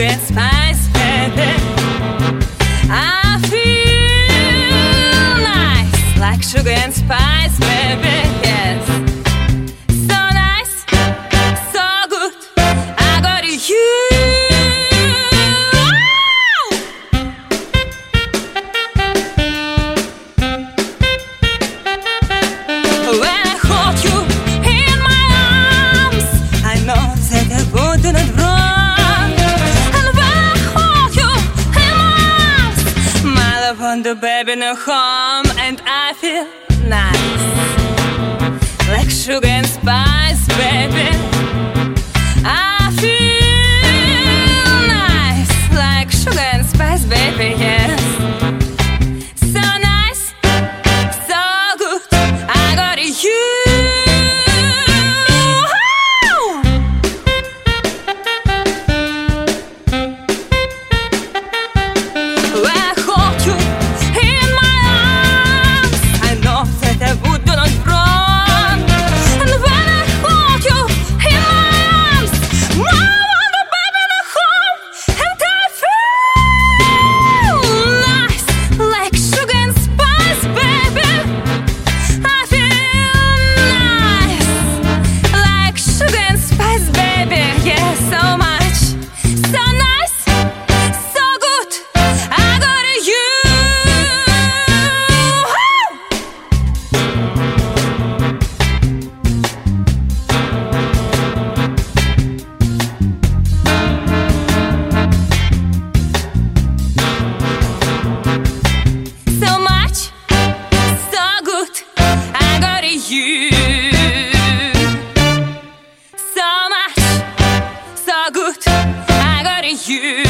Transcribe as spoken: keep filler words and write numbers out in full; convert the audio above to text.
sugar and spice, baby. I feel nice like sugar and spice, baby. Yes, so nice, so good. I got you. When I hold you in my arms, I know that I wouldn't run. And when I hold you in my arms, my love won't do, baby, no harm. And I feel nice like sugar and spice, baby. I feel nice like sugar and spice, baby, yes. So nice, so good, I got you. When I hold you in my arms, I know that I would not run. And when I hold you in my arms, my wonder, baby, no home. And I feel nice like sugar and spice, baby. I feel nice like sugar and spice, baby. Yeah, so much, so nice, so good, I got you. So much, so good, I got you. So much, so good, I got you.